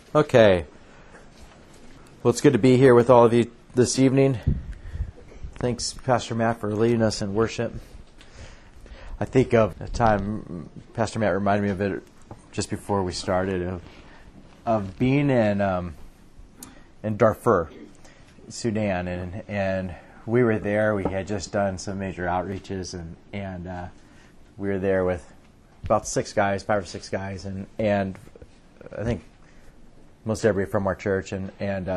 Okay. Well, it's good to be here with all of you this evening. Thanks, Pastor Matt, for leading us in worship. I think of a time, Pastor Matt reminded me of it just before we started, of being in Darfur, Sudan, and we were there. We had just done some major outreaches, and we were there with about 5 or 6 guys, and I think most everybody from our church, and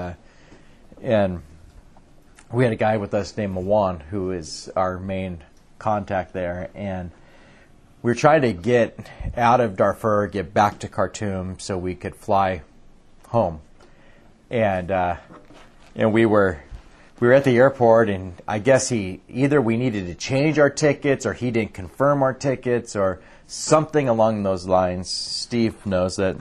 we had a guy with us named Mawan, who is our main contact there, and we were trying to get out of Darfur, get back to Khartoum, so we could fly home, and we were at the airport, and I guess we needed to change our tickets, or he didn't confirm our tickets, or something along those lines. Steve knows that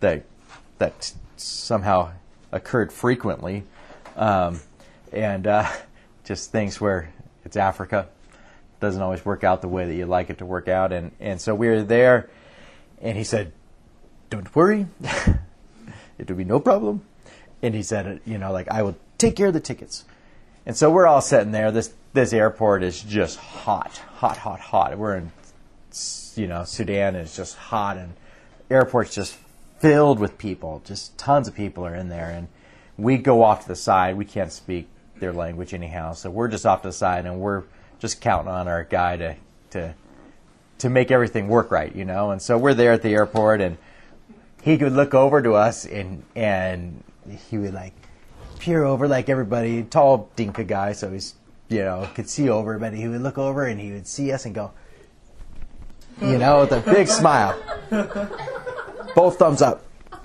somehow occurred frequently, and just things where it's Africa, doesn't always work out the way that you like it to work out, and so we were there, and he said, "Don't worry, it will be no problem," and he said, I will take care of the tickets. And so we're all sitting there. This airport is just hot. We're in, Sudan is just hot, and airport's just filled with people. Just tons of people are in there, and we go off to the side. We can't speak their language anyhow, so we're just off to the side, and we're just counting on our guy to make everything work right, And so we're there at the airport, and he could look over to us, and he would peer over like everybody, tall Dinka guy, so he's, could see over, but he would look over and he would see us and go, with a big smile. Both thumbs up,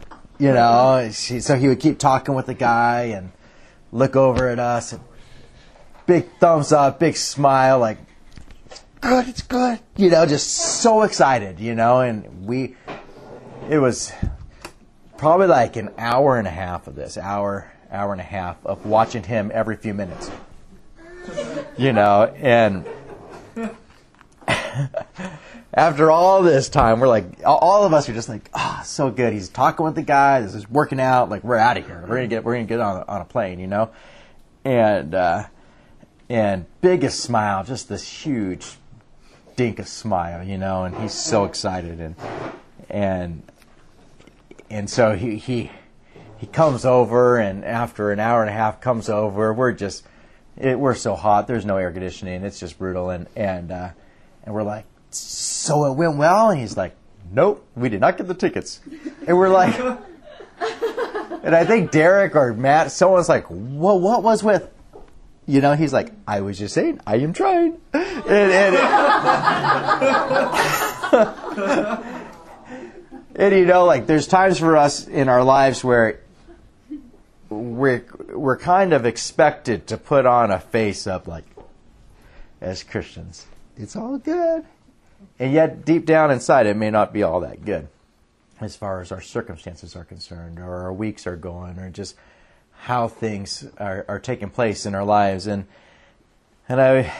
So he would keep talking with the guy and look over at us, and big thumbs up, big smile, like, good, it's good, just so excited, and it was probably like an hour and a half of this, hour and a half of watching him every few minutes, and after all this time, we're like, all of us are just like, so good. He's talking with the guy. This is working out. Like, we're out of here. We're gonna get on a plane, and biggest smile, just this huge Dinka smile, and he's so excited, and so he comes over, and after an hour and a half comes over, we're so hot. There's no air conditioning. It's just brutal, and we're like, so it went well? And he's like, nope, we did not get the tickets. And we're like, and I think Derek or Matt, someone's like, well, what was with? He's like, I was just saying, I am trying. And there's times for us in our lives where we're kind of expected to put on a face up, like, as Christians, it's all good. And yet, deep down inside, it may not be all that good as far as our circumstances are concerned, or our weeks are going, or just how things are taking place in our lives. And I,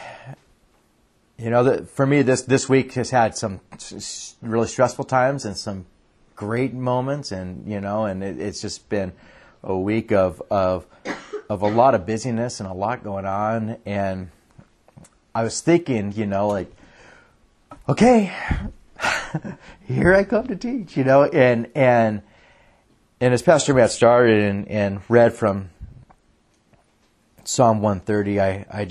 for me, this week has had some really stressful times and some great moments, and it's just been a week of a lot of busyness and a lot going on. And I was thinking, okay, here I come to teach, and as Pastor Matt started and read from Psalm 130, I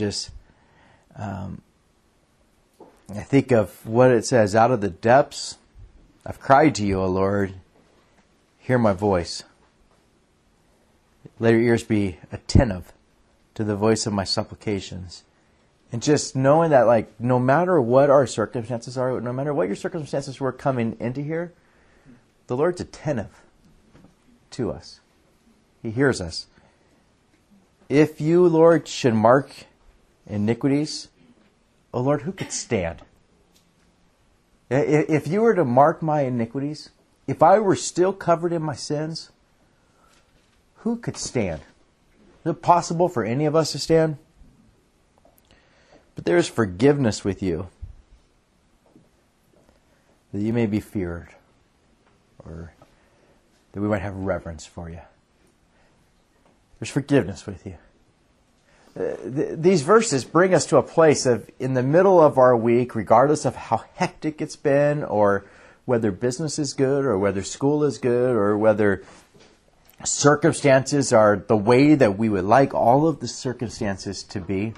think of what it says, out of the depths, I've cried to you, O Lord, hear my voice. Let your ears be attentive to the voice of my supplications. And just knowing that, no matter what our circumstances are, no matter what your circumstances were coming into here, the Lord's attentive to us. He hears us. If you, Lord, should mark iniquities, O Lord, who could stand? If you were to mark my iniquities, if I were still covered in my sins, who could stand? Is it possible for any of us to stand? But there is forgiveness with you, that you may be feared, or that we might have reverence for you. There's forgiveness with you. These verses bring us to a place of, in the middle of our week, regardless of how hectic it's been, or whether business is good, or whether school is good, or whether circumstances are the way that we would like all of the circumstances to be,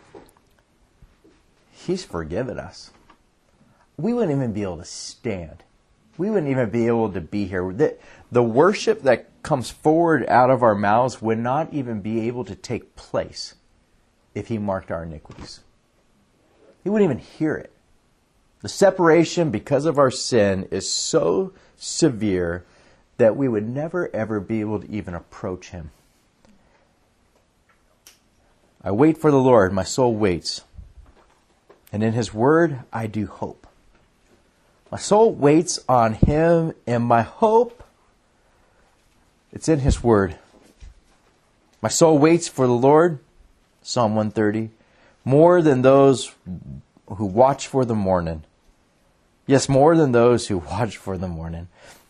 He's forgiven us. We wouldn't even be able to stand. We wouldn't even be able to be here. The worship that comes forward out of our mouths would not even be able to take place if He marked our iniquities. He wouldn't even hear it. The separation because of our sin is so severe that we would never ever be able to even approach Him. I wait for the Lord, my soul waits. And in His word I do hope. My soul waits on Him, and my hope, it's in His word. My soul waits for the Lord, Psalm 130, more than those who watch for the morning. Yes, more than those who watch for the morning.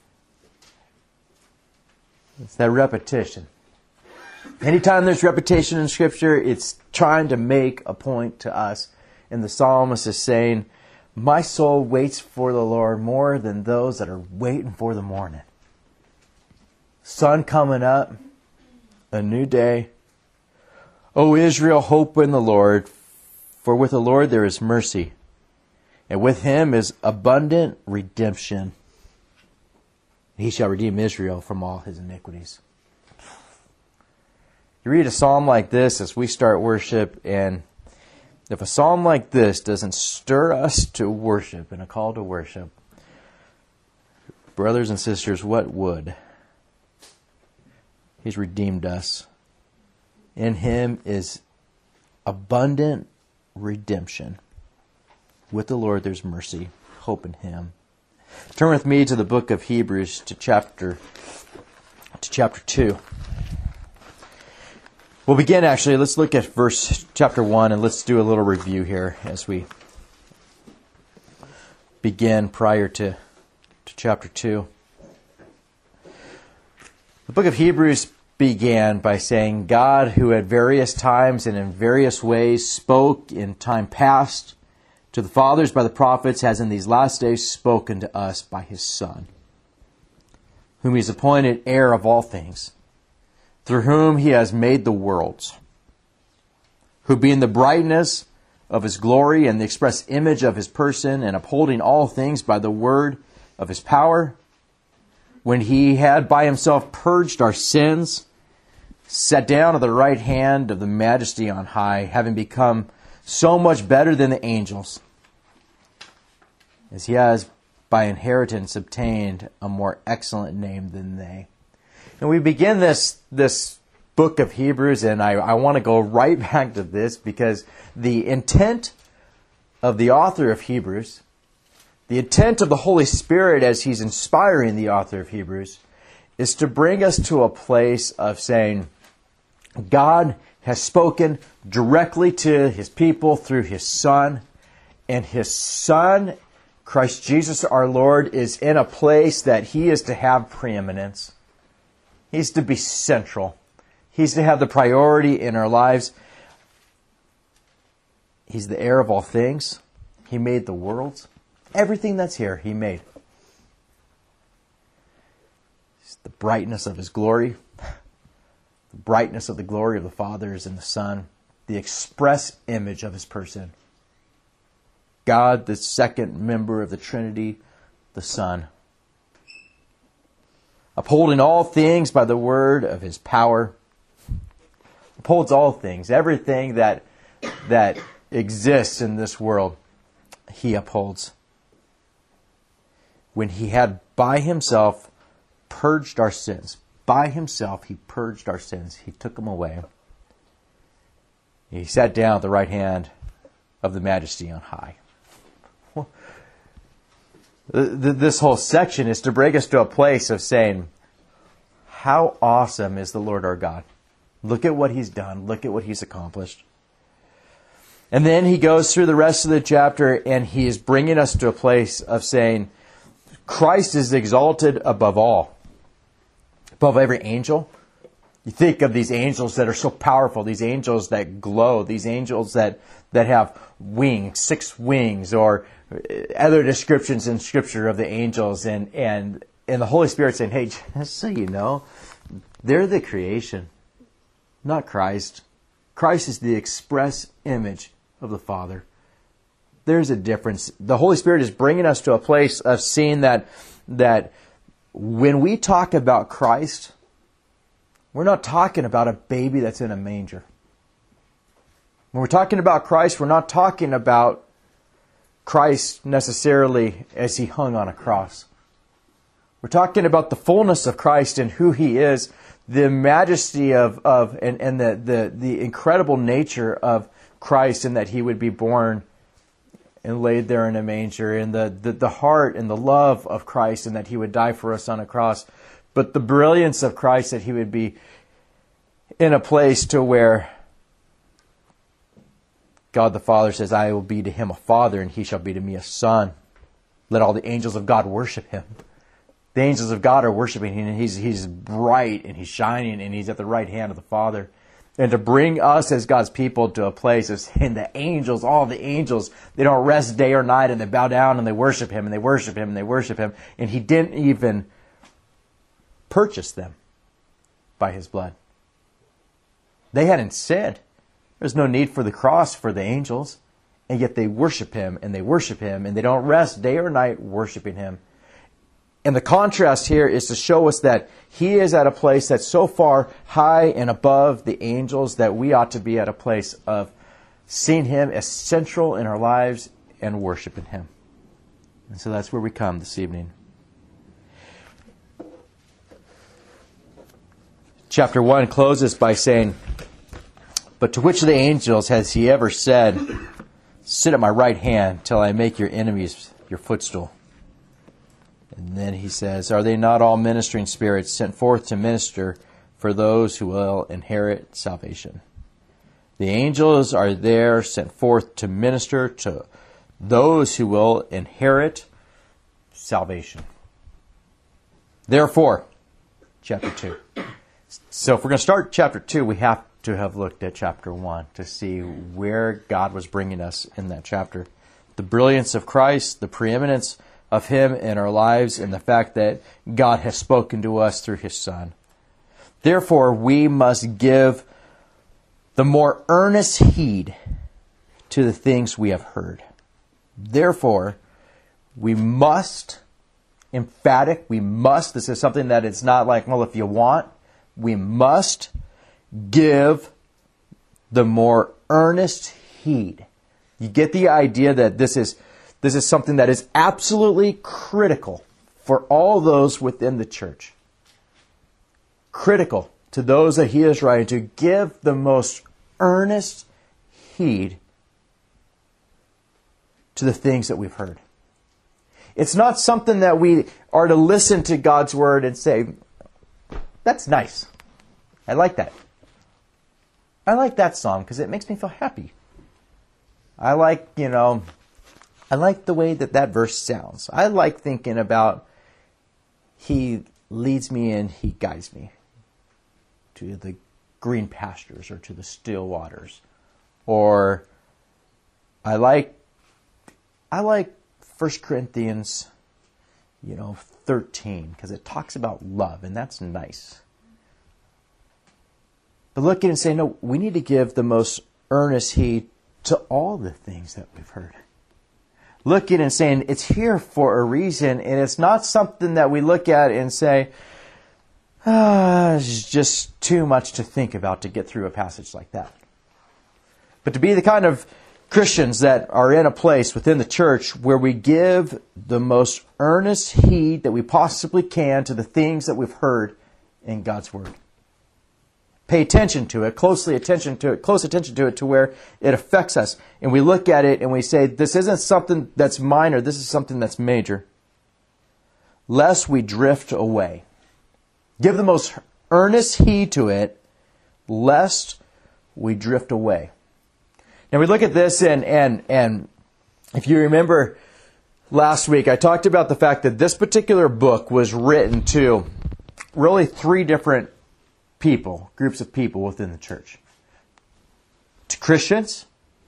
It's that repetition. Anytime there's repetition in Scripture, it's trying to make a point to us. And the psalmist is saying, my soul waits for the Lord more than those that are waiting for the morning. Sun coming up, a new day. O Israel, hope in the Lord, for with the Lord there is mercy, and with Him is abundant redemption. He shall redeem Israel from all his iniquities. You read a psalm like this as we start worship, and if a psalm like this doesn't stir us to worship and a call to worship, brothers and sisters, what would? He's redeemed us. In Him is abundant redemption. With the Lord there's mercy. Hope in Him. Turn with me to the book of Hebrews to chapter 2. We'll begin actually, let's look at chapter 1 and let's do a little review here as we begin prior to chapter 2. The book of Hebrews began by saying, God, who at various times and in various ways spoke in time past to the fathers by the prophets, has in these last days spoken to us by His Son, whom He has appointed heir of all things, through whom He has made the worlds, who being the brightness of His glory and the express image of His person, and upholding all things by the word of His power, when He had by Himself purged our sins, sat down at the right hand of the Majesty on high, having become so much better than the angels, as He has by inheritance obtained a more excellent name than they. And we begin this book of Hebrews, and I want to go right back to this because the intent of the author of Hebrews, the intent of the Holy Spirit as He's inspiring the author of Hebrews, is to bring us to a place of saying, God has spoken directly to His people through His Son, and His Son, Christ Jesus our Lord, is in a place that He is to have preeminence. He's to be central. He's to have the priority in our lives. He's the heir of all things. He made the worlds. Everything that's here, He made. It's the brightness of His glory. The brightness of the glory of the Father is in the Son. The express image of His person. God, the second member of the Trinity, the Son. Upholding all things by the word of His power. Upholds all things. Everything that exists in this world, He upholds. When He had by Himself purged our sins. By Himself He purged our sins. He took them away. He sat down at the right hand of the Majesty on high. This whole section is to bring us to a place of saying, how awesome is the Lord our God? Look at what He's done. Look at what He's accomplished. And then he goes through the rest of the chapter and he is bringing us to a place of saying, Christ is exalted above all. above every angel. You think of these angels that are so powerful, these angels that glow, these angels that have wings, 6 wings, or other descriptions in Scripture of the angels, and the Holy Spirit saying, hey, just so you know, they're the creation, not Christ. Christ is the express image of the Father. There's a difference. The Holy Spirit is bringing us to a place of seeing that when we talk about Christ, we're not talking about a baby that's in a manger. When we're talking about Christ, we're not talking about Christ necessarily as He hung on a cross. We're talking about the fullness of Christ and who He is, the majesty and the incredible nature of Christ, and that He would be born and laid there in a manger, and the heart and the love of Christ, and that He would die for us on a cross. But the brilliance of Christ, that He would be in a place to where God the Father says, I will be to Him a father, and He shall be to me a son. Let all the angels of God worship Him. The angels of God are worshiping Him, and He's bright, and He's shining, and He's at the right hand of the Father. And to bring us as God's people to a place of saying the angels, all the angels, they don't rest day or night, and they bow down and they worship Him, and they worship Him, and they worship Him. And He didn't even purchase them by His blood. They hadn't sinned. There's no need for the cross for the angels. And yet they worship Him, and they worship Him, and they don't rest day or night worshiping Him. And the contrast here is to show us that He is at a place that's so far high and above the angels that we ought to be at a place of seeing Him as central in our lives and worshiping Him. And so that's where we come this evening. Chapter 1 closes by saying, but to which of the angels has He ever said, sit at my right hand till I make your enemies your footstool? And then he says, are they not all ministering spirits sent forth to minister for those who will inherit salvation? The angels are there sent forth to minister to those who will inherit salvation. Therefore, chapter 2. So if we're going to start chapter 2, we have to have looked at chapter 1 to see where God was bringing us in that chapter. The brilliance of Christ, the preeminence of Him in our lives, and the fact that God has spoken to us through His Son. Therefore, we must give the more earnest heed to the things we have heard. Therefore, we must, emphatic, we must, this is something that it's not like, well, if you want, we must give the more earnest heed. You get the idea that this is something that is absolutely critical for all those within the church. Critical to those that he is writing to give the most earnest heed to the things that we've heard. It's not something that we are to listen to God's word and say, that's nice. I like that. I like that song because it makes me feel happy. I like the way that verse sounds. I like thinking about He leads me and He guides me to the green pastures or to the still waters. Or I like 1 Corinthians 13 because it talks about love, and that's nice. But look at it and say, no, we need to give the most earnest heed to all the things that we've heard. Look at it and saying it's here for a reason, and it's not something that we look at and say, it's just too much to think about to get through a passage like that. But to be the kind of Christians that are in a place within the church where we give the most earnest heed that we possibly can to the things that we've heard in God's Word. Pay attention to it, close attention to it to where it affects us. And we look at it and we say, this isn't something that's minor, this is something that's major. Lest we drift away. Give the most earnest heed to it, lest we drift away. Now we look at this and if you remember last week, I talked about the fact that this particular book was written to really three different groups of people within the church. To Christians,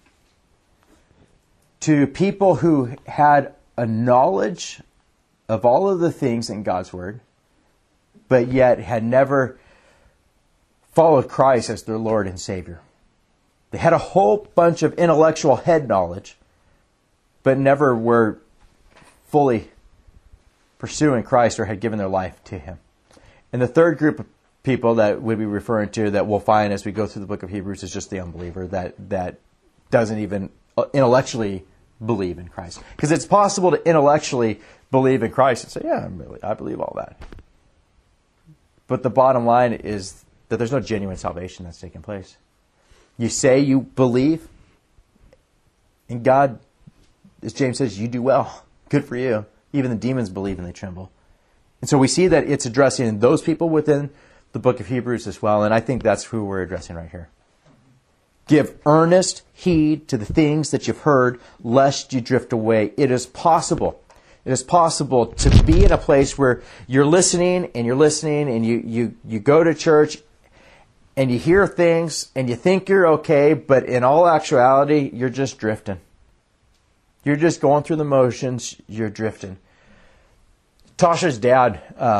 to people who had a knowledge of all of the things in God's Word, but yet had never followed Christ as their Lord and Savior. They had a whole bunch of intellectual head knowledge, but never were fully pursuing Christ or had given their life to Him. And the third group of people that we'd be referring to that we'll find as we go through the book of Hebrews is just the unbeliever that doesn't even intellectually believe in Christ. Because it's possible to intellectually believe in Christ and say, yeah, I believe all that. But the bottom line is that there's no genuine salvation that's taking place. You say you believe in God, as James says, you do well. Good for you. Even the demons believe and they tremble. And so we see that it's addressing those people within the book of Hebrews as well, and I think that's who we're addressing right here. Give earnest heed to the things that you've heard, lest you drift away. It is possible. It is possible to be in a place where you're listening and you go to church and you hear things and you think you're okay, but in all actuality, you're just drifting. You're just going through the motions, you're drifting. Tasha's dad,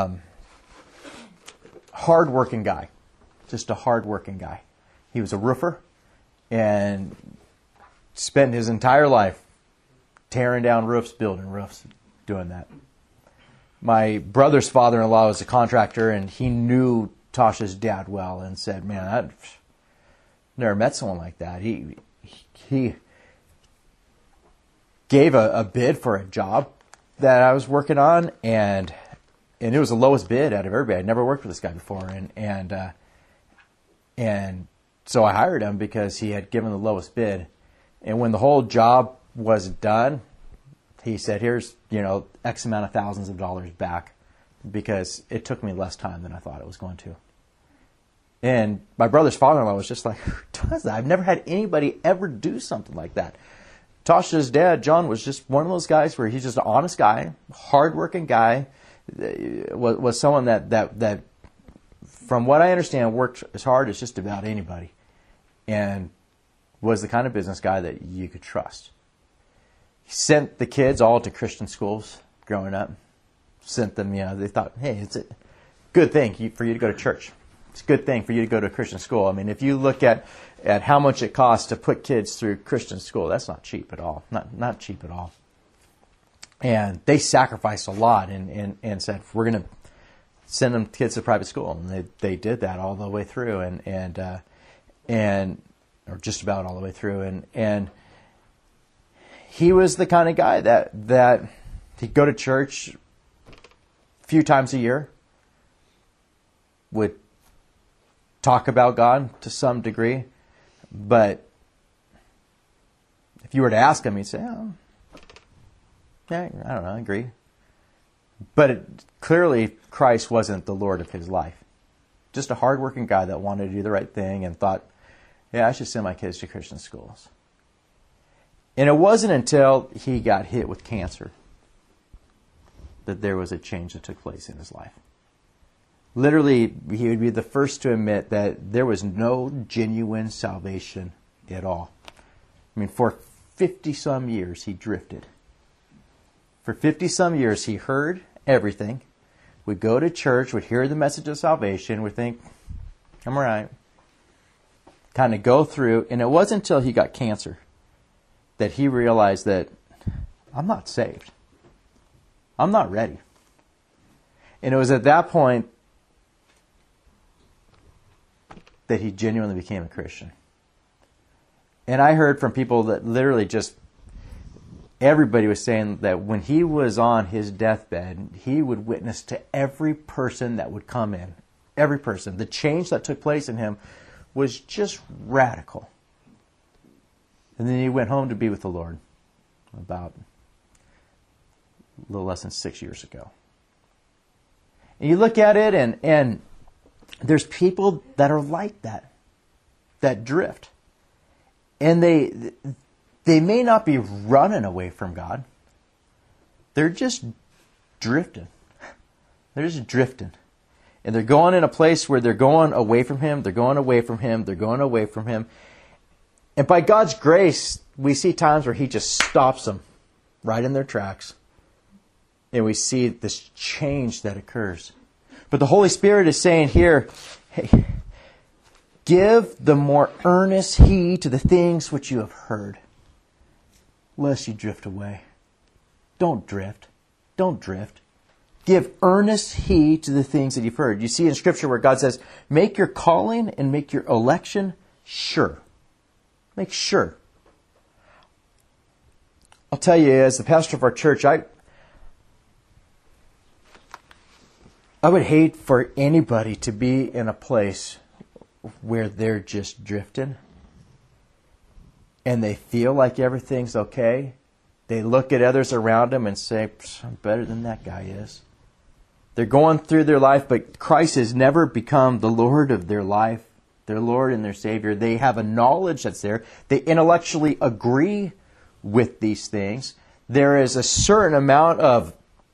hard-working guy. Just a hard-working guy. He was a roofer and spent his entire life tearing down roofs, building roofs, doing that. My brother's father-in-law was a contractor, and he knew Tasha's dad well and said, man, I've never met someone like that. He gave a bid for a job that I was working on, and it was the lowest bid out of everybody. I'd never worked with this guy before, and so I hired him because he had given the lowest bid. And when the whole job was done, he said, here's, X amount of thousands of dollars back, because it took me less time than I thought it was going to. And my brother's father-in-law was just like, who does that? I've never had anybody ever do something like that. Tasha's dad, John, was just one of those guys where he's just an honest guy, hardworking guy, was someone that from what I understand, worked as hard as just about anybody, and was the kind of business guy that you could trust. He sent the kids all to Christian schools growing up. Sent them, they thought, hey, it's a good thing for you to go to church. It's a good thing for you to go to a Christian school. I mean, if you look at how much it costs to put kids through Christian school, that's not cheap at all. Not cheap at all. And they sacrificed a lot and said, we're going to send them kids to private school. And they did that all the way through or just about all the way through. And he was the kind of guy that he'd go to church a few times a year, would talk about God to some degree, but if you were to ask him, he'd say, oh, yeah, I don't know, I agree. But clearly, Christ wasn't the Lord of his life. Just a hardworking guy that wanted to do the right thing and thought, yeah, I should send my kids to Christian schools. And it wasn't until he got hit with cancer that there was a change that took place in his life. Literally, he would be the first to admit that there was no genuine salvation at all. I mean, for 50-some years, he drifted. For 50-some years, he heard everything, would go to church, would hear the message of salvation, would think, I'm all right. Kind of go through, and it wasn't until he got cancer that he realized that I'm not saved. I'm not ready. And it was at that point that he genuinely became a Christian. And I heard from people that literally just, everybody was saying that when he was on his deathbed, he would witness to every person that would come in. Every person. The change that took place in him was just radical. And then he went home to be with the Lord about a little less than 6 years ago. And you look at it and there's people that are like that drift. And they may not be running away from God. They're just drifting. They're just drifting. And they're going in a place where they're going away from Him, they're going away from Him, they're going away from Him. And by God's grace, we see times where He just stops them right in their tracks. And we see this change that occurs. But the Holy Spirit is saying here, hey, give the more earnest heed to the things which you have heard, lest you drift away. Don't drift. Don't drift. Give earnest heed to the things that you've heard. You see in Scripture where God says, make your calling and make your election sure. Make sure. I'll tell you, as the pastor of our church, I would hate for anybody to be in a place where they're just drifting and they feel like everything's okay. They look at others around them and say, I'm better than that guy is. They're going through their life, but Christ has never become the Lord of their life, their Lord and their Savior. They have a knowledge that's there. They intellectually agree with these things. There is a certain amount of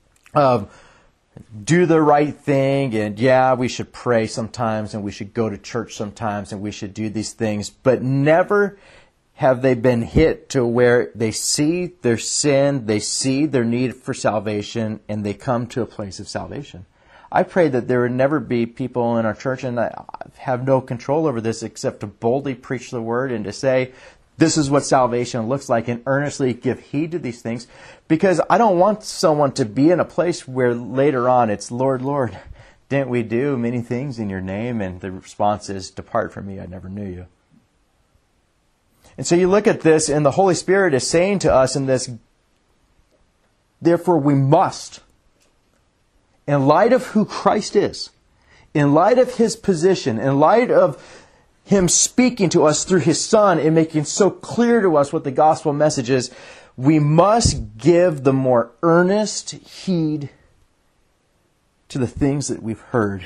do the right thing, and yeah, we should pray sometimes, and we should go to church sometimes, and we should do these things, but never have they been hit to where they see their sin, they see their need for salvation, and they come to a place of salvation. I pray that there would never be people in our church, and I have no control over this except to boldly preach the word and to say, this is what salvation looks like, and earnestly give heed to these things, because I don't want someone to be in a place where later on it's, Lord, Lord, didn't we do many things in your name? And the response is, depart from me, I never knew you. And so you look at this, and the Holy Spirit is saying to us in this, therefore we must, in light of who Christ is, in light of His position, in light of Him speaking to us through His Son and making so clear to us what the gospel message is, we must give the more earnest heed to the things that we've heard,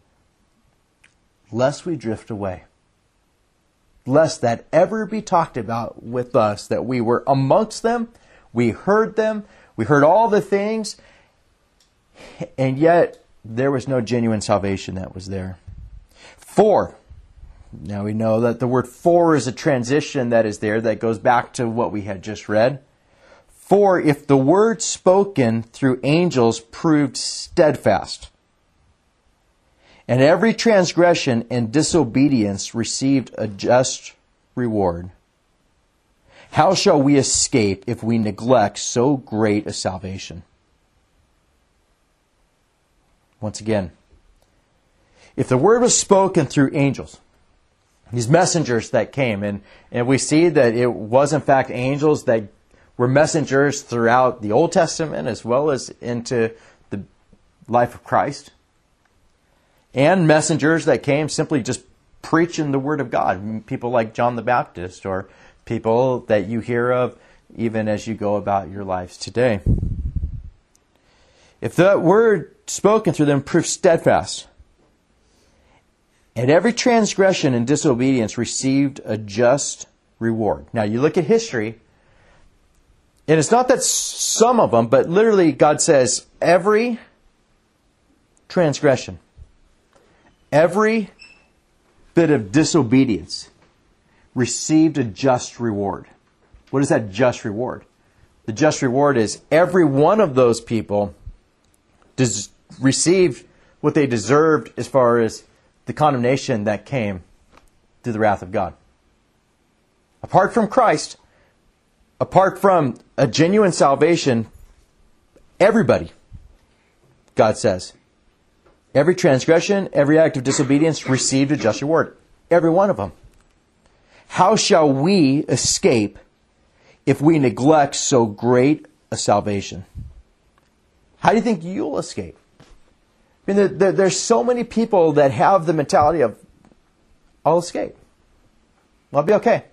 lest we drift away. Lest that ever be talked about with us, that we were amongst them, we heard all the things, and yet there was no genuine salvation that was there. 4. Now we know that the word for is a transition that is there that goes back to what we had just read. For if the word spoken through angels proved steadfast, and every transgression and disobedience received a just reward, how shall we escape if we neglect so great a salvation? Once again, if the word was spoken through angels, these messengers that came, and we see that it was in fact angels that were messengers throughout the Old Testament as well as into the life of Christ, and messengers that came simply just preaching the Word of God. People like John the Baptist, or people that you hear of even as you go about your lives today. If the word spoken through them proved steadfast, and every transgression and disobedience received a just reward. Now you look at history, and it's not that some of them, but literally God says every transgression, every bit of disobedience received a just reward. What is that just reward? The just reward is every one of those people received what they deserved as far as the condemnation that came through the wrath of God. Apart from Christ, apart from a genuine salvation, everybody, God says, every transgression, every act of disobedience received a just reward. Every one of them. How shall we escape if we neglect so great a salvation? How do you think you'll escape? I mean, there's so many people that have the mentality of, I'll escape. I'll be okay.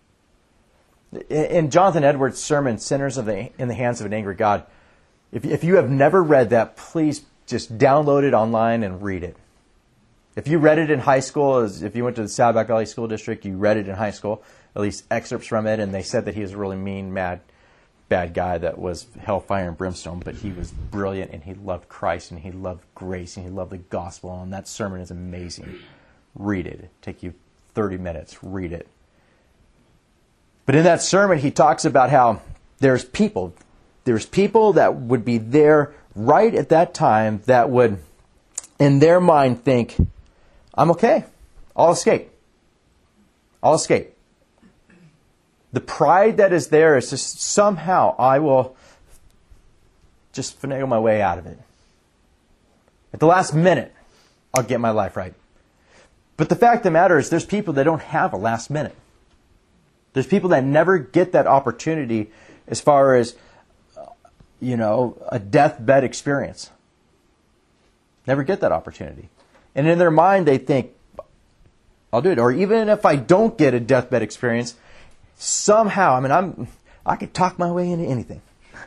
In Jonathan Edwards' sermon, Sinners in the Hands of an Angry God, if you have never read that, please just download it online and read it. If you read it in high school, if you went to the Saddleback Valley School District, you read it in high school, at least excerpts from it, and they said that he was a really mean, mad bad guy that was hellfire and brimstone, but he was brilliant, and he loved Christ, and he loved grace, and he loved the gospel, and that sermon is amazing. Read it. It'll take you 30 minutes. Read it. But in that sermon, he talks about how there's people that would be there right at that time that would, in their mind, think, I'm okay. I'll escape. I'll escape. The pride that is there is just somehow I will just finagle my way out of it. At the last minute, I'll get my life right. But the fact of the matter is there's people that don't have a last minute. There's people that never get that opportunity as far as, a deathbed experience. Never get that opportunity. And in their mind, they think, I'll do it. Or even if I don't get a deathbed experience, somehow, I could talk my way into anything.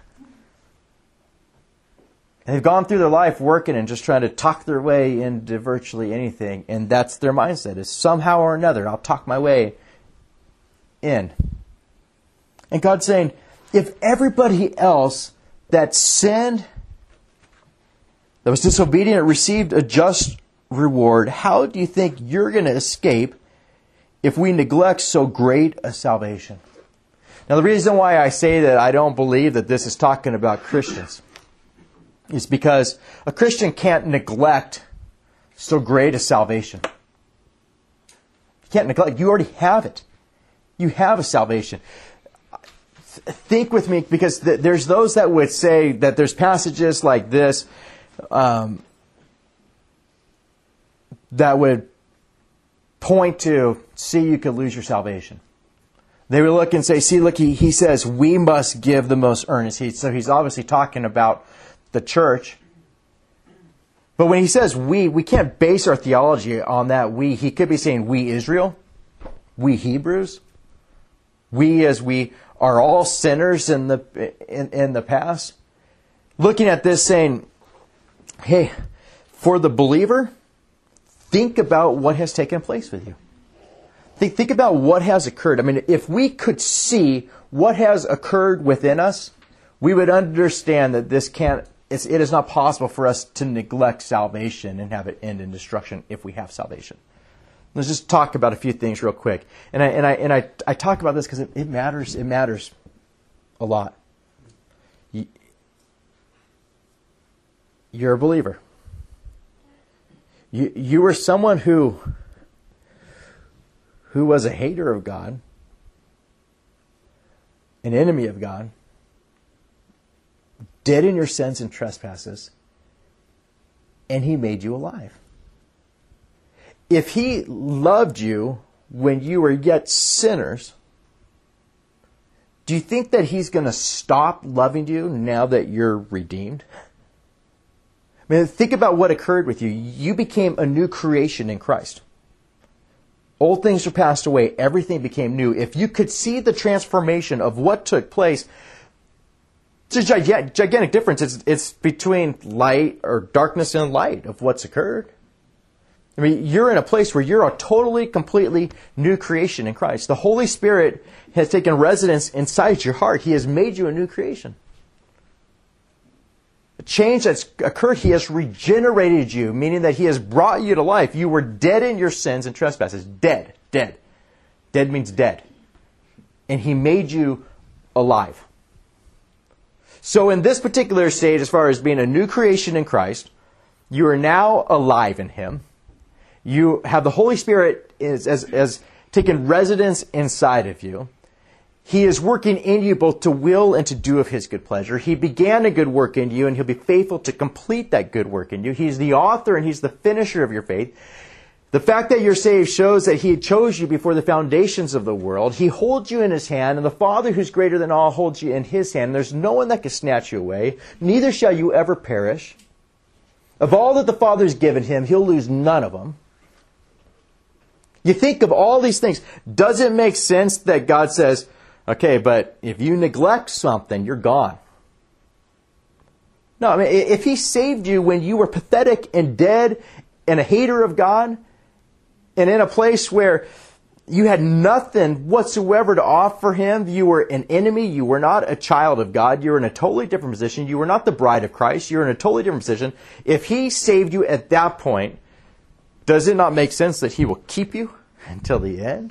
And they've gone through their life working and just trying to talk their way into virtually anything. And that's their mindset, is somehow or another, I'll talk my way in. And God's saying, if everybody else that sinned, that was disobedient, received a just reward, how do you think you're going to escape if we neglect so great a salvation? Now, the reason why I say that I don't believe that this is talking about Christians is because a Christian can't neglect so great a salvation. You can't neglect. You already have it. You have a salvation. Think with me, because there's those that would say that there's passages like this that would point to, see, you could lose your salvation. They would look and say, see, look, he says we must give the most earnest. So he's obviously talking about the church. But when he says we can't base our theology on that we. He could be saying we Israel, we Hebrews, we as we are all sinners in the past. Looking at this saying, hey, for the believer, think about what has taken place with you. Think about what has occurred. If we could see what has occurred within us, we would understand that it is not possible for us to neglect salvation and have it end in destruction if we have salvation. Let's just talk about a few things real quick. And I talk about this because it matters. It matters a lot. You're a believer. You were someone who was a hater of God, an enemy of God, dead in your sins and trespasses, and He made you alive. If He loved you when you were yet sinners, do you think that He's going to stop loving you now that you're redeemed? Think about what occurred with you. You became a new creation in Christ. Old things are passed away. Everything became new. If you could see the transformation of what took place, it's a gigantic difference. It's between light or darkness and light of what's occurred. You're in a place where you're a totally, completely new creation in Christ. The Holy Spirit has taken residence inside your heart. He has made you a new creation. A change that's occurred, He has regenerated you, meaning that He has brought you to life. You were dead in your sins and trespasses. Dead. Dead means dead. And He made you alive. So in this particular stage, as far as being a new creation in Christ, you are now alive in Him. You have the Holy Spirit as taken residence inside of you. He is working in you both to will and to do of His good pleasure. He began a good work in you, and He'll be faithful to complete that good work in you. He's the author and He's the finisher of your faith. The fact that you're saved shows that He chose you before the foundations of the world. He holds you in His hand, and the Father who's greater than all holds you in His hand. There's no one that can snatch you away. Neither shall you ever perish. Of all that the Father's given Him, He'll lose none of them. You think of all these things. Does it make sense that God says, okay, but if you neglect something, you're gone? No, if He saved you when you were pathetic and dead and a hater of God, and in a place where You had nothing whatsoever to offer him. You were an enemy. You were not a child of God. You were in a totally different position. You were not the bride of Christ. You were in a totally different position. If he saved you at that point, does it not make sense that he will keep you until the end?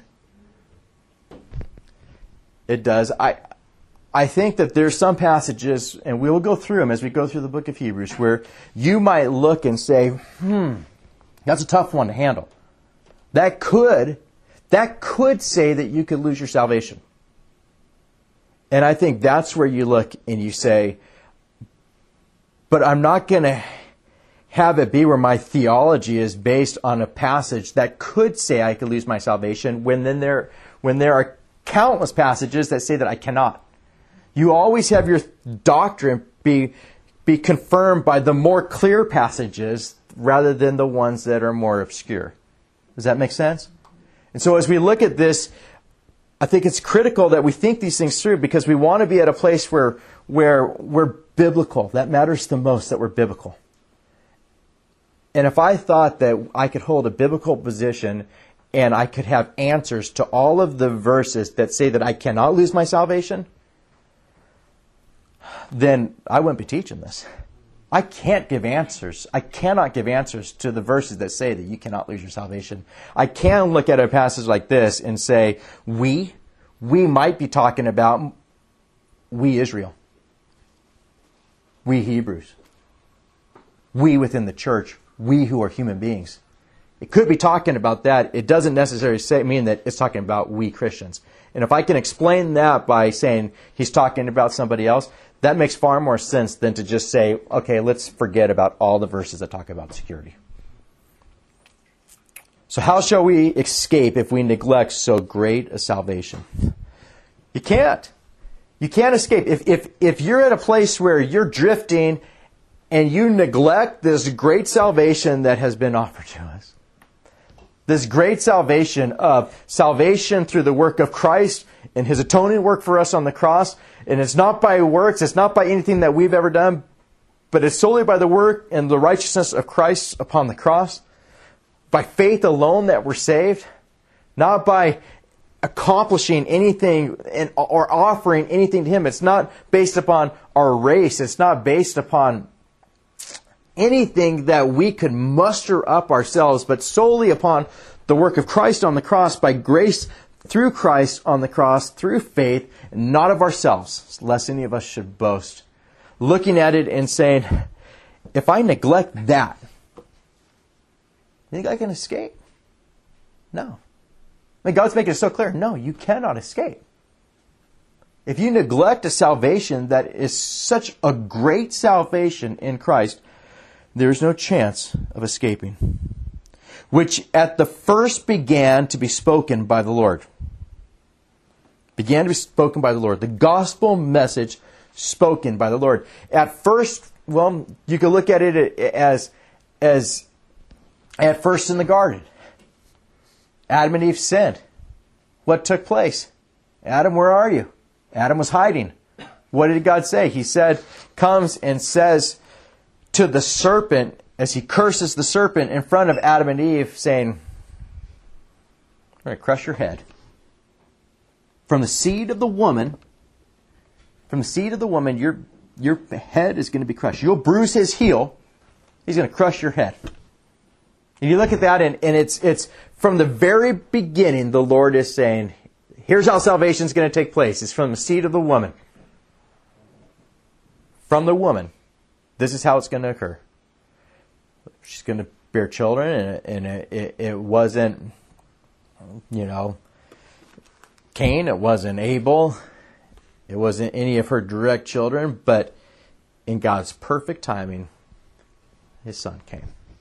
It does. I think that there's some passages, and we will go through them as we go through the book of Hebrews, where you might look and say, that's a tough one to handle. That could say that you could lose your salvation. And I think that's where you look and you say, but I'm not going to have it be where my theology is based on a passage that could say I could lose my salvation when there are countless passages that say that I cannot. You always have your doctrine be confirmed by the more clear passages rather than the ones that are more obscure. Does that make sense? And so as we look at this, I think it's critical that we think these things through because we want to be at a place where we're biblical. That matters the most, that we're biblical. And if I thought that I could hold a biblical position and I could have answers to all of the verses that say that I cannot lose my salvation, then I wouldn't be teaching this. I can't give answers. I cannot give answers to the verses that say that you cannot lose your salvation. I can look at a passage like this and say, we might be talking about we Israel, we Hebrews, we within the church, we who are human beings. It could be talking about that. It doesn't necessarily mean that it's talking about we Christians. And if I can explain that by saying he's talking about somebody else, that makes far more sense than to just say, okay, let's forget about all the verses that talk about security. So how shall we escape if we neglect so great a salvation? You can't. You can't escape. If you're at a place where you're drifting and you neglect this great salvation that has been offered to us, this great salvation through the work of Christ and his atoning work for us on the cross, and it's not by works, it's not by anything that we've ever done, but it's solely by the work and the righteousness of Christ upon the cross, by faith alone that we're saved, not by accomplishing anything or offering anything to him. It's not based upon our race. It's not based upon anything that we could muster up ourselves, but solely upon the work of Christ on the cross, by grace through Christ on the cross, through faith, and not of ourselves, lest any of us should boast. Looking at it and saying, if I neglect that, you think I can escape? No. I mean, God's making it so clear. No, you cannot escape. If you neglect a salvation that is such a great salvation in Christ, there is no chance of escaping. Which at the first began to be spoken by the Lord. Began to be spoken by the Lord. The gospel message spoken by the Lord. At first, well, you could look at it as at first in the garden. Adam and Eve sinned. What took place? Adam, where are you? Adam was hiding. What did God say? He comes and says to the serpent, as he curses the serpent in front of Adam and Eve, saying, I'm going to crush your head. From the seed of the woman, your head is going to be crushed. You'll bruise his heel. He's going to crush your head. And you look at that, and it's from the very beginning, the Lord is saying, here's how salvation is going to take place. It's from the seed of the woman. From the woman. This is how it's going to occur. She's going to bear children, and it wasn't, Cain, it wasn't Abel, it wasn't any of her direct children, but in God's perfect timing, his son came.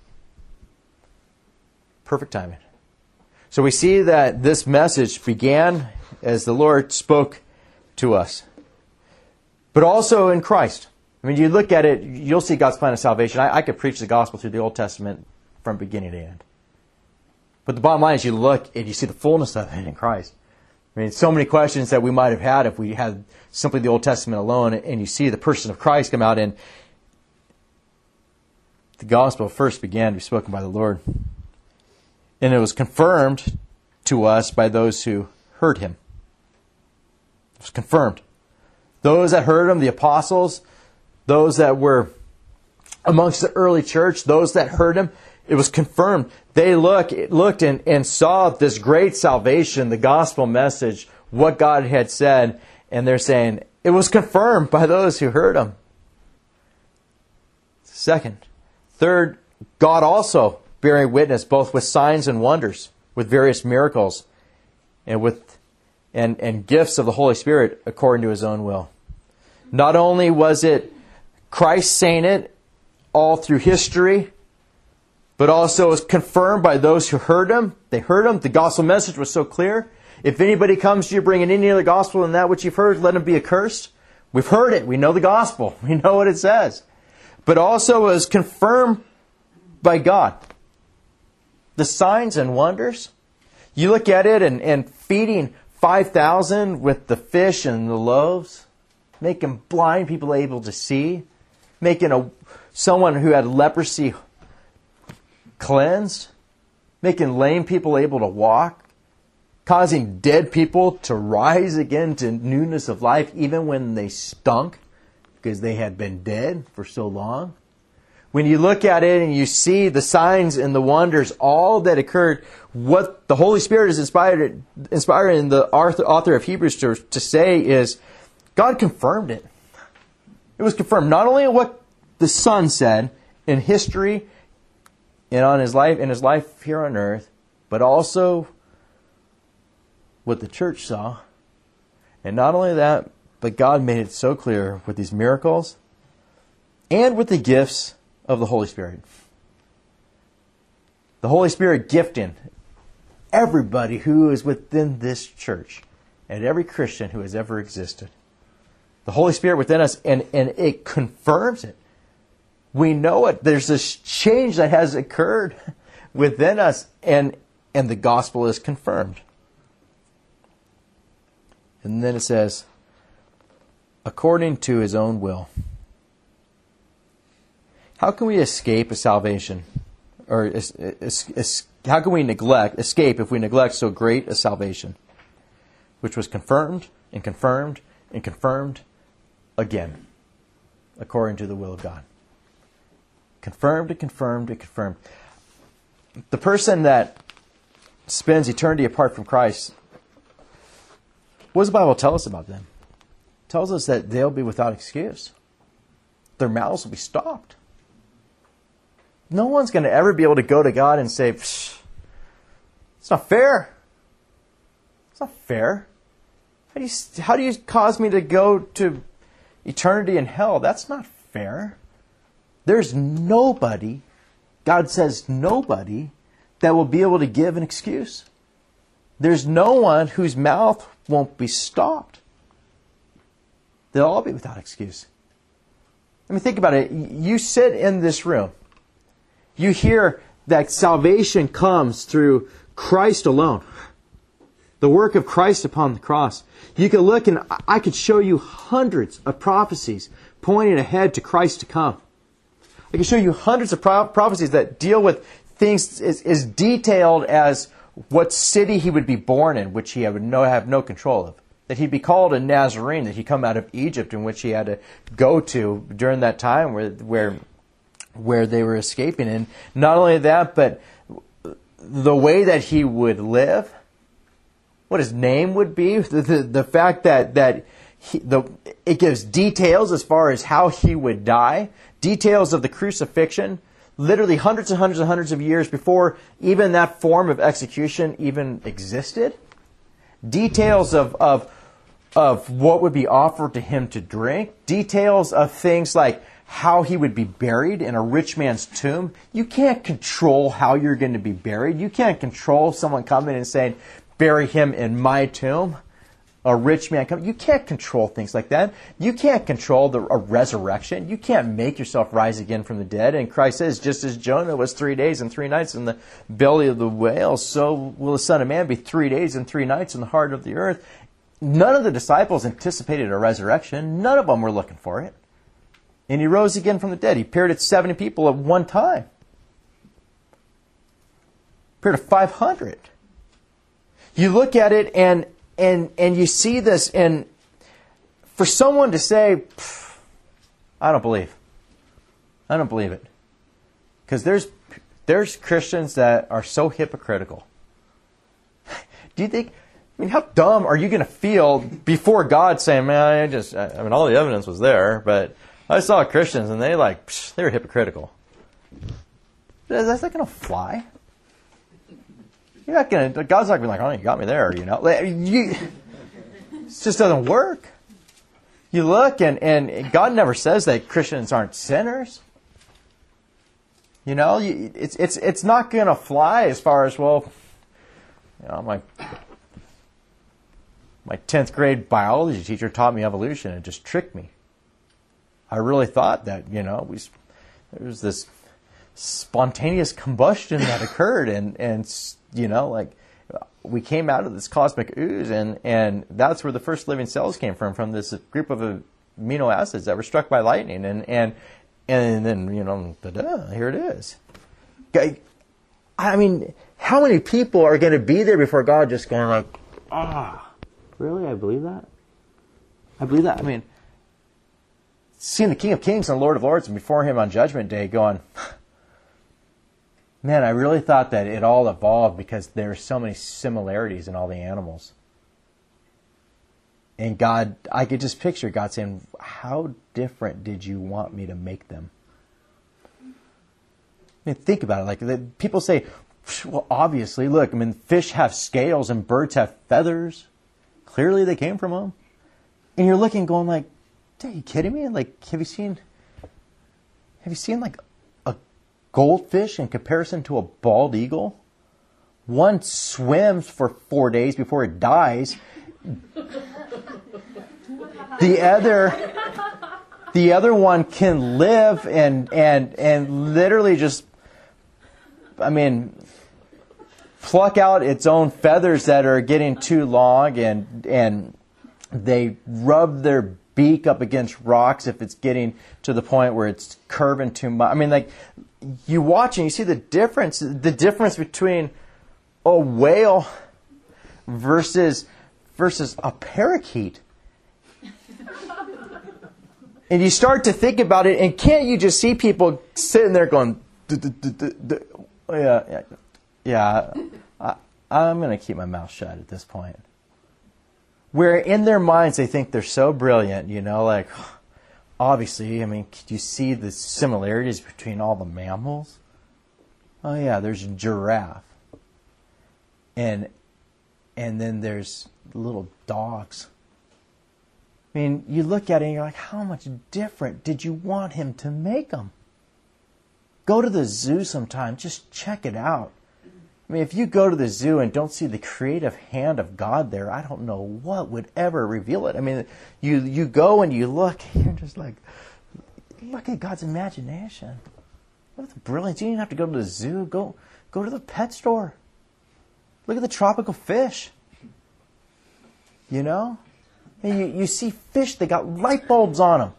Perfect timing. So we see that this message began as the Lord spoke to us, but also in Christ. I mean, you look at it, you'll see God's plan of salvation. I could preach the gospel through the Old Testament from beginning to end. But the bottom line is you look and you see the fullness of it in Christ. I mean, so many questions that we might have had if we had simply the Old Testament alone, and you see the person of Christ come out, and the gospel first began to be spoken by the Lord. And it was confirmed to us by those who heard him. It was confirmed. Those that heard him, the apostles, those that were amongst the early church, those that heard him, it was confirmed. They looked and saw this great salvation, the gospel message, what God had said, and they're saying, it was confirmed by those who heard him. Second. Third, God also bearing witness both with signs and wonders, with various miracles, and gifts of the Holy Spirit according to his own will. Not only was it Christ saying it all through history, but also it was confirmed by those who heard him. They heard him. The gospel message was so clear. If anybody comes to you bringing any other gospel than that which you've heard, let him be accursed. We've heard it. We know the gospel. We know what it says. But also it was confirmed by God. The signs and wonders. You look at it and feeding 5,000 with the fish and the loaves, making blind people able to see, making someone who had leprosy cleansed, making lame people able to walk, causing dead people to rise again to newness of life even when they stunk because they had been dead for so long. When you look at it and you see the signs and the wonders, all that occurred, what the Holy Spirit is inspiring the author of Hebrews to say is, God confirmed it. It was confirmed not only what the Son said in history and in his life here on earth, but also what the church saw. And not only that, but God made it so clear with these miracles and with the gifts of the Holy Spirit. The Holy Spirit gifting everybody who is within this church and every Christian who has ever existed. The Holy Spirit within us, and it confirms it. We know it. There's this change that has occurred within us, and the gospel is confirmed. And then it says, according to his own will. How can we escape a salvation? Or how can we escape if we neglect so great a salvation? Which was confirmed and confirmed and confirmed again, according to the will of God. Confirmed and confirmed and confirmed. The person that spends eternity apart from Christ, what does the Bible tell us about them? It tells us that they'll be without excuse. Their mouths will be stopped. No one's going to ever be able to go to God and say, it's not fair. It's not fair. How do you cause me to go to eternity in hell? That's not fair. There's nobody, God says nobody, that will be able to give an excuse. There's no one whose mouth won't be stopped. They'll all be without excuse. I mean, think about it. You sit in this room. You hear that salvation comes through Christ alone. The work of Christ upon the cross. You can look and I could show you hundreds of prophecies pointing ahead to Christ to come. I can show you hundreds of prophecies that deal with things as detailed as what city he would be born in, which he would have no control of. That he'd be called a Nazarene, that he'd come out of Egypt, in which he had to go to during that time where they were escaping. And not only that, but the way that he would live, what his name would be, the fact that it gives details as far as how he would die, details of the crucifixion, literally hundreds and hundreds and hundreds of years before even that form of execution even existed. Details of what would be offered to him to drink. Details of things like how he would be buried in a rich man's tomb. You can't control how you're going to be buried. You can't control someone coming and saying, bury him in my tomb. A rich man coming. You can't control things like that. You can't control a resurrection. You can't make yourself rise again from the dead. And Christ says, just as Jonah was 3 days and 3 nights in the belly of the whale, so will the Son of Man be 3 days and 3 nights in the heart of the earth. None of the disciples anticipated a resurrection. None of them were looking for it. And he rose again from the dead. He appeared at 70 people at one time. Appeared to 500. you look at it and you see this, and for someone to say, I don't believe it. Because there's Christians that are so hypocritical. Do you think, how dumb are you going to feel before God saying, man, all the evidence was there, but I saw Christians and they were hypocritical. That's not going to fly. You're not going to, God's not going to be like, oh, you got me there, it just doesn't work. You look and God never says that Christians aren't sinners. It's not going to fly as far as, my 10th grade biology teacher taught me evolution and just tricked me. I really thought that, there was this spontaneous combustion that occurred and we came out of this cosmic ooze and that's where the first living cells came from this group of amino acids that were struck by lightning and then, ta-da, here it is. How many people are going to be there before God just going really? I believe that? Seeing the King of Kings and the Lord of Lords and before Him on Judgment Day going, man, I really thought that it all evolved because there are so many similarities in all the animals. And God, I could just picture God saying, how different did you want me to make them? Think about it. People say, well, obviously, look, fish have scales and birds have feathers. Clearly they came from them. And you're looking going are you kidding me? Have you seen a goldfish in comparison to a bald eagle? One swims for 4 days before it dies. The other one can live and literally just, pluck out its own feathers that are getting too long and they rub their beak up against rocks if it's getting to the point where it's curving too much. You watch and you see the difference between a whale versus a parakeet. And you start to think about it, and can't you just see people sitting there going, yeah, I'm going to keep my mouth shut at this point. Where in their minds they think they're so brilliant, obviously, could you see the similarities between all the mammals? Oh yeah, there's a giraffe. And then there's little dogs. You look at it and you're like, how much different did you want Him to make them? Go to the zoo sometime, just check it out. If you go to the zoo and don't see the creative hand of God there, I don't know what would ever reveal it. You go and you look, you're just like, look at God's imagination. Look at the brilliance. You don't have to go to the zoo. Go to the pet store. Look at the tropical fish. And you see fish that got light bulbs on them.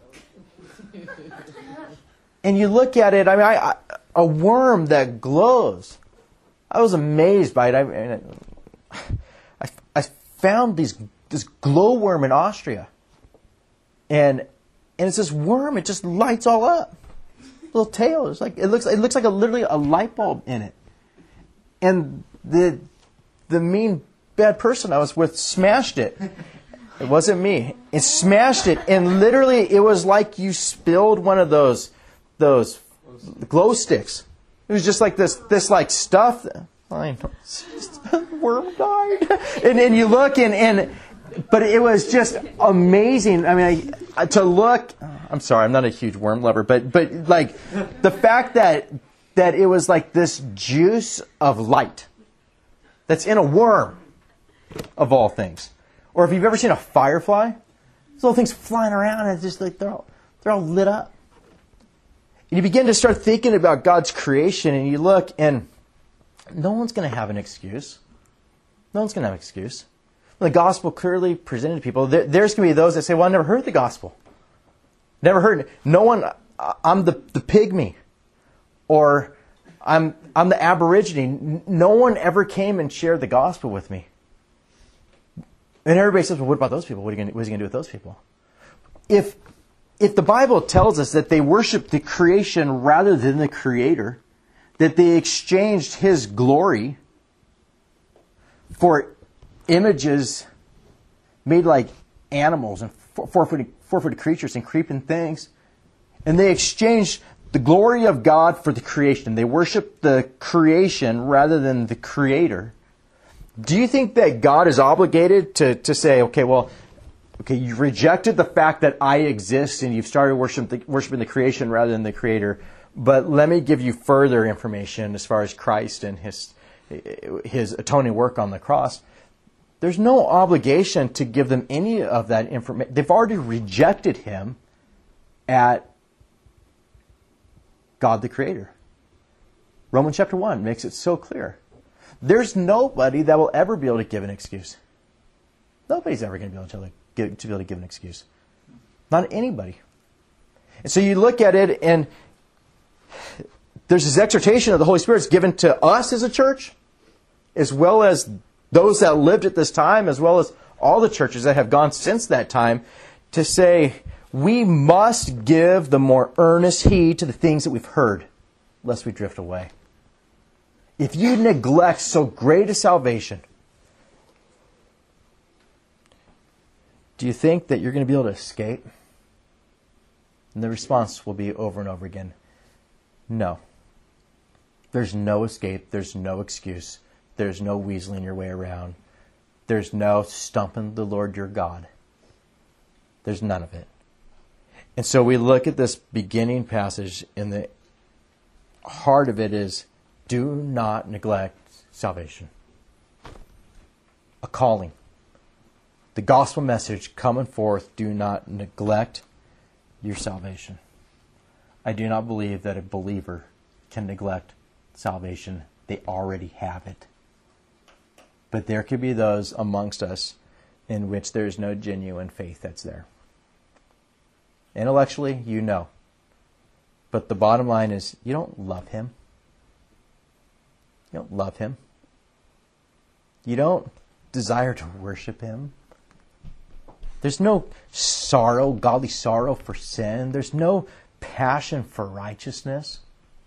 And you look at it, a worm that glows. I was amazed by it. I found this glowworm in Austria. And it's this worm, it just lights all up. Little tail. It looks like literally a light bulb in it. And the mean bad person I was with smashed it. It wasn't me. It smashed it, and literally it was like you spilled one of those glow sticks. It was just like this stuff. I know, worm died. And you look but it was just amazing. To look. I'm sorry, I'm not a huge worm lover, but the fact that it was like this juice of light that's in a worm, of all things. Or if you've ever seen a firefly, those little things flying around and it's just they're all lit up. And you begin to start thinking about God's creation and you look and no one's going to have an excuse. No one's going to have an excuse. The gospel clearly presented to people. There's going to be those that say, well, I never heard the gospel. Never heard it. No one, I'm the pygmy. Or I'm the aborigine. No one ever came and shared the gospel with me. And everybody says, well, what about those people? What is he going to do with those people? If the Bible tells us that they worshiped the creation rather than the Creator, that they exchanged His glory for images made like animals and four-footed creatures and creeping things, and they exchanged the glory of God for the creation. They worshiped the creation rather than the Creator. Do you think that God is obligated to say, okay, you rejected the fact that I exist and you've started worshiping the creation rather than the Creator, but let me give you further information as far as Christ and His atoning work on the cross. There's no obligation to give them any of that information. They've already rejected Him at God the Creator. Romans chapter 1 makes it so clear. There's nobody that will ever be able to give an excuse. Nobody's ever going to be able to give an excuse. Not anybody. And so you look at it, and there's this exhortation of the Holy Spirit given to us as a church, as well as those that lived at this time, as well as all the churches that have gone since that time, to say we must give the more earnest heed to the things that we've heard, lest we drift away. If you neglect so great a salvation, do you think that you're going to be able to escape? And the response will be over and over again, no. There's no escape. There's no excuse. There's no weaseling your way around. There's no stumping the Lord your God. There's none of it. And so we look at this beginning passage, and the heart of it is, do not neglect salvation. A calling. The gospel message coming forth, do not neglect your salvation. I do not believe that a believer can neglect salvation. They already have it. But there could be those amongst us in which there is no genuine faith that's there. Intellectually, you know. But the bottom line is, you don't love Him. You don't love Him. You don't desire to worship Him. There's no sorrow, godly sorrow for sin. There's no passion for righteousness.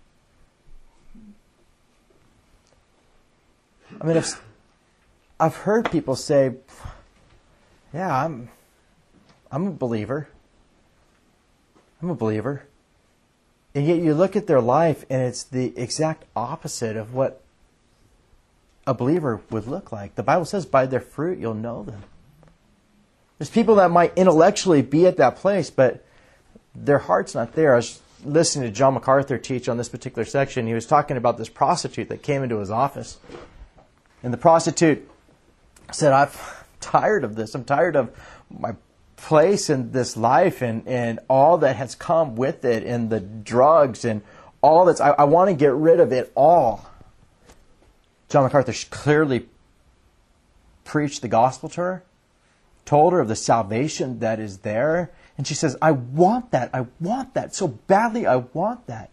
I mean, I've heard people say, yeah, I'm a believer. I'm a believer. And yet you look at their life and it's the exact opposite of what a believer would look like. The Bible says, by their fruit you'll know them. There's people that might intellectually be at that place, but their heart's not there. I was listening to John MacArthur teach on this particular section. He was talking about this prostitute that came into his office. And the prostitute said, I'm tired of this. I'm tired of my place in this life and all that has come with it, and the drugs and all that's. I want to get rid of it all. John MacArthur clearly preached the gospel to her, told her of the salvation that is there, and she says, I want that. I want that so badly. I want that.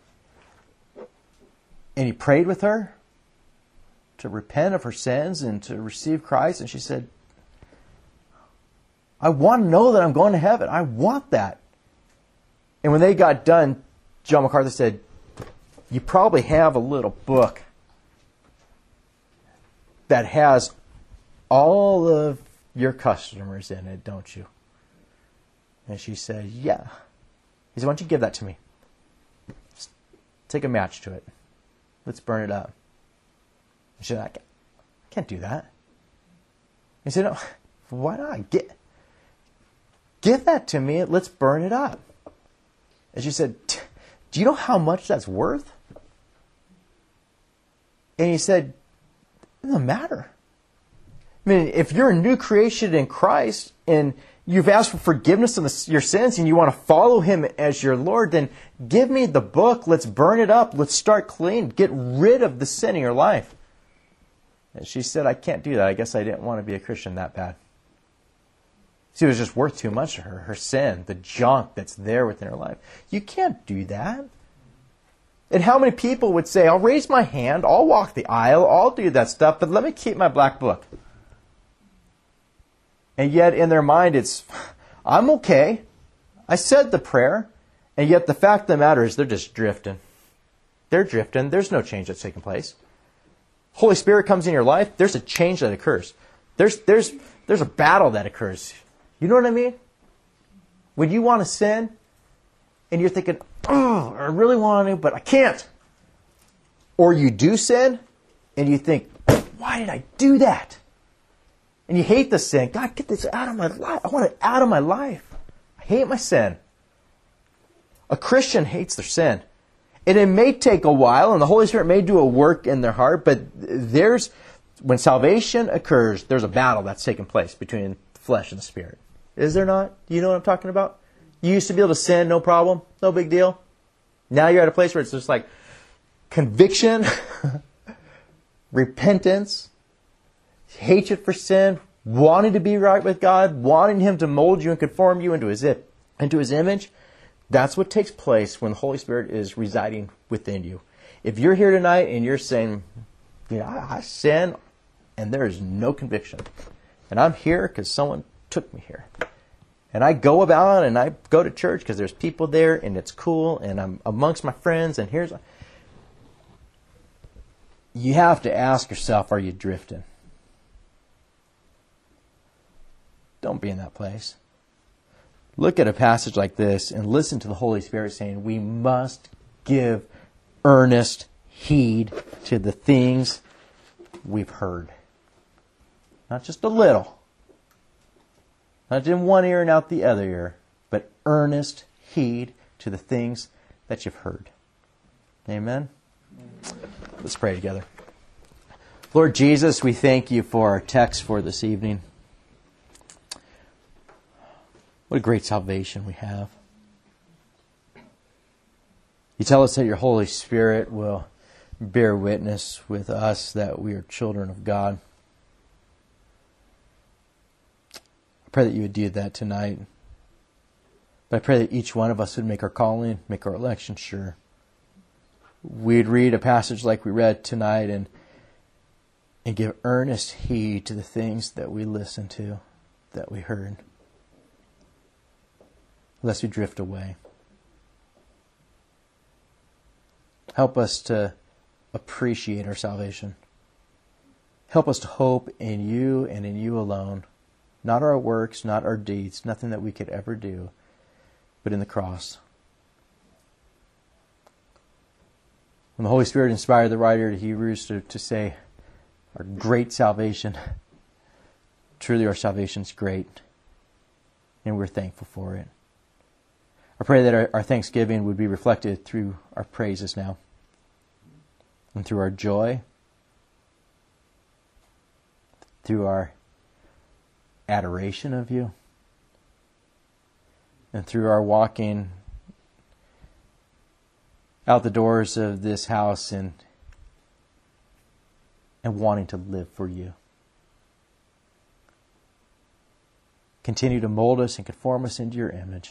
And he prayed with her to repent of her sins and to receive Christ, and she said, I want to know that I'm going to heaven. I want that. And when they got done, John MacArthur said, you probably have a little book that has all of your customers in it, don't you? And she said, yeah. He said, why don't you give that to me? Just take a match to it. Let's burn it up. She said, I can't do that. He said, no, why not? Give that to me. Let's burn it up. And she said, do you know how much that's worth? And he said, it doesn't matter. I mean, if you're a new creation in Christ and you've asked for forgiveness of your sins and you want to follow Him as your Lord, then give me the book. Let's burn it up. Let's start clean. Get rid of the sin in your life. And she said, I can't do that. I guess I didn't want to be a Christian that bad. See, it was just worth too much to her. Her sin, the junk that's there within her life. You can't do that. And how many people would say, I'll raise my hand, I'll walk the aisle, I'll do that stuff, but let me keep my black book. And yet in their mind it's, I'm okay. I said the prayer. And yet the fact of the matter is they're just drifting. They're drifting. There's no change that's taking place. Holy Spirit comes in your life, there's a change that occurs. There's a battle that occurs. You know what I mean? When you want to sin, and you're thinking, oh, I really want to, but I can't. Or you do sin, and you think, why did I do that? And you hate the sin. God, get this out of my life. I want it out of my life. I hate my sin. A Christian hates their sin. And it may take a while, and the Holy Spirit may do a work in their heart, but when salvation occurs, there's a battle that's taking place between the flesh and the Spirit. Is there not? Do you know what I'm talking about? You used to be able to sin, no problem, no big deal. Now you're at a place where it's just like conviction, repentance, hatred for sin, wanting to be right with God, wanting Him to mold you and conform you into His image. That's what takes place when the Holy Spirit is residing within you. If you're here tonight and you're saying, I sin and there is no conviction, and I'm here because someone took me here, and I go about and I go to church because there's people there and it's cool and I'm amongst my friends, and you have to ask yourself, are you drifting? Don't be in that place. Look at a passage like this and listen to the Holy Spirit saying, we must give earnest heed to the things we've heard. Not just a little. Not in one ear and out the other ear, but earnest heed to the things that you've heard. Amen? Let's pray together. Lord Jesus, we thank you for our text for this evening. What a great salvation we have. You tell us that your Holy Spirit will bear witness with us that we are children of God. I pray that you would do that tonight. But I pray that each one of us would make our calling, make our election sure. We'd read a passage like we read tonight and give earnest heed to the things that we listened to, that we heard. Lest we drift away. Help us to appreciate our salvation. Help us to hope in you and in you alone. Not our works, not our deeds, nothing that we could ever do, but in the cross. When the Holy Spirit inspired the writer to Hebrews to say, our great salvation, truly our salvation is great, and we're thankful for it. I pray that our thanksgiving would be reflected through our praises now, and through our joy, through our adoration of you, and through our walking out the doors of this house and wanting to live for you. Continue to mold us and conform us into your image.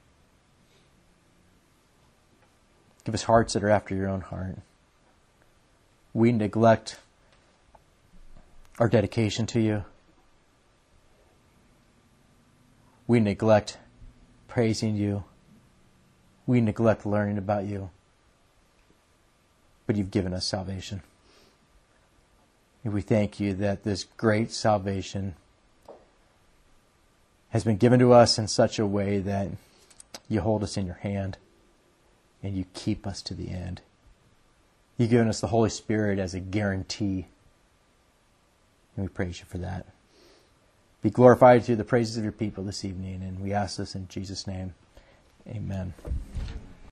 Give us hearts that are after your own heart. We neglect our dedication to you. We neglect praising you. We neglect learning about you. But you've given us salvation. And we thank you that this great salvation has been given to us in such a way that you hold us in your hand. And you keep us to the end. You've given us the Holy Spirit as a guarantee. And we praise you for that. Be glorified through the praises of your people this evening. And we ask this in Jesus' name. Amen.